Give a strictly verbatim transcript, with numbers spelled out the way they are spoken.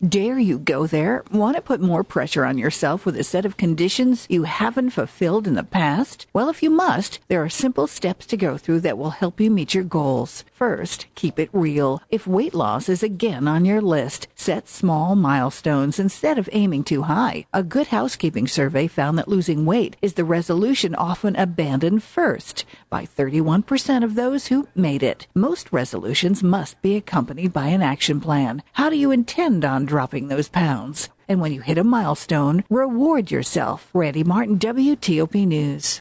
Dare you go there? Want to put more pressure on yourself with a set of conditions you haven't fulfilled in the past? Well, if you must, there are simple steps to go through that will help you meet your goals. First, keep it real. If weight loss is again on your list, set small milestones instead of aiming too high. A Good Housekeeping survey found that losing weight is the resolution often abandoned first by thirty-one percent of those who made it. Most resolutions must be accompanied by an action plan. How do you intend on dropping those pounds? And when you hit a milestone, reward yourself. Randy Martin, W T O P News.